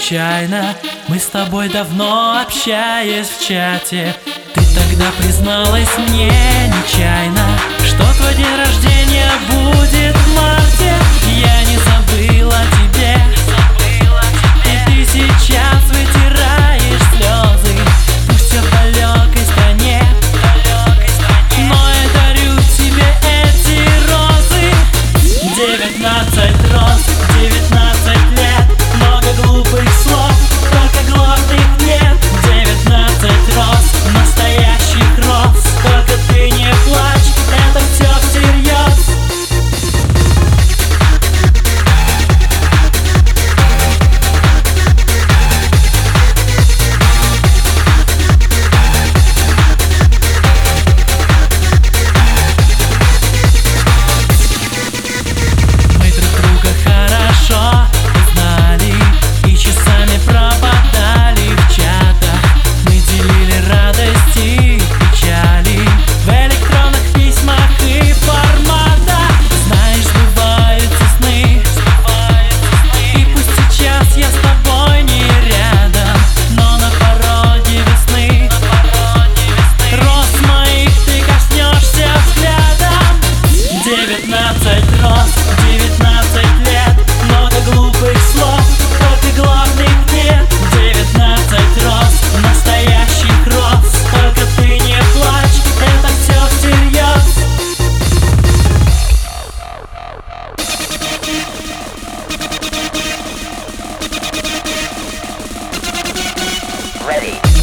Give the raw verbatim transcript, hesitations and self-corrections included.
случайно. Мы с тобой давно общаясь в чате. Ты тогда призналась мне нечаянно, что твой день рождения будет в марте. Я не забыла тебе, и ты сейчас вытираешь слезы. Пусть все в далекой стране, но я дарю тебе эти розы. Девятнадцать роз, девятнадцать лет, много глупых слов, только главных нет. Девятнадцать роз, настоящих роз, только ты не плачь, это все всерьез. Мы друг друга хорошо узнали и часами пропадали в чатах. Мы делили радости и печали в электронных письмах и форматах. Знаешь, сбываются сны, и пусть сейчас я с тобой не рядом, но на пороге весны роз моих ты коснешься взглядом. Девятнадцать роз, девятнадцать лет, много глупых слов, только главных нет. Девятнадцать роз, настоящих роз, только ты не плачь, это все всерьез. Ready.